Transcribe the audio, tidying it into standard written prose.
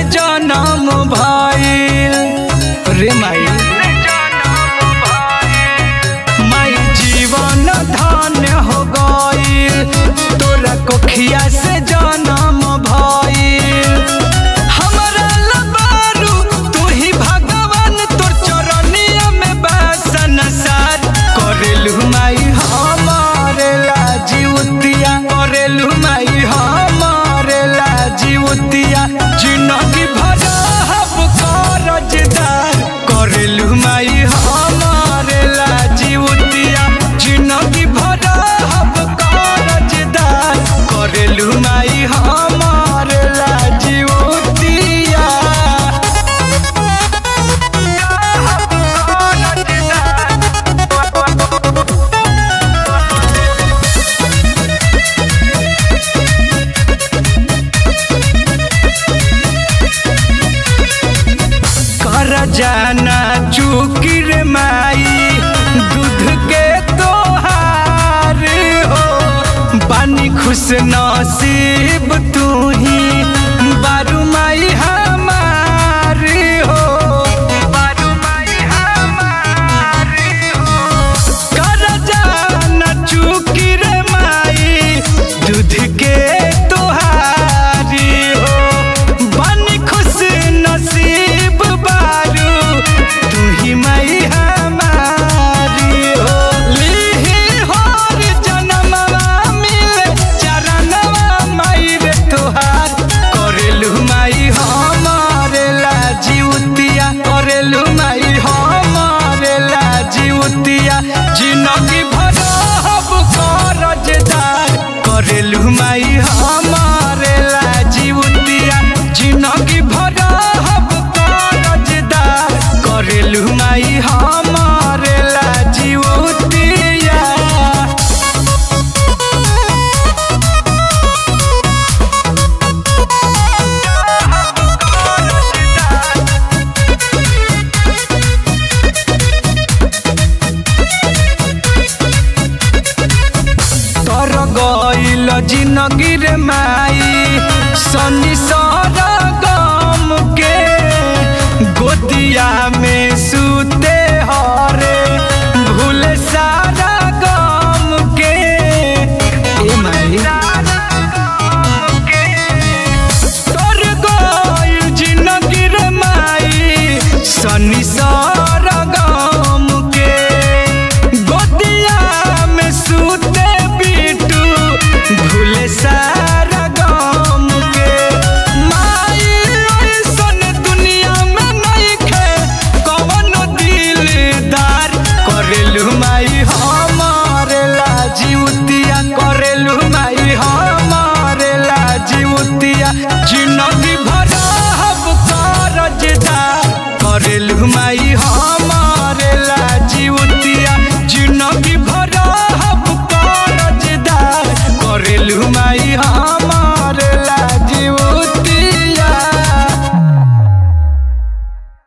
जन्म भइल रे माई माई जीवन धन्य हो गइल तोरा कोखिया से जन्म भइल हमरा लबारू तू ही भगवान तोर चरनिया में बासन सार करेलु माई हमारे लाजीवतिया करेलु माई हमारे लाजीवतिया जिंदगी भर हब करजदार करेलु माई हमारे लाजीवतिया जिंदगी भर हब करजदार करेलु माई हमारे लाजीवतिया कर जाना चुकी रे माई दूध के तोहार हो बानी खुश नसीब तू ही बारू माई हमार हो बारू माई हमार हो कर जाना चुकी रे माई दूध के तोहारी हो बानी खुश नसीब बारू तू ही माई हमारी हो लिही होर जनमवा मिले चरणवा माई रे तोहार करेलु माई हमारे लाजीवतिया करेलु माई हमारे लाजीवतिया जिंदगी भर हब करजदार करेलु माई हमारे लाजीवतिया जिंदगी भर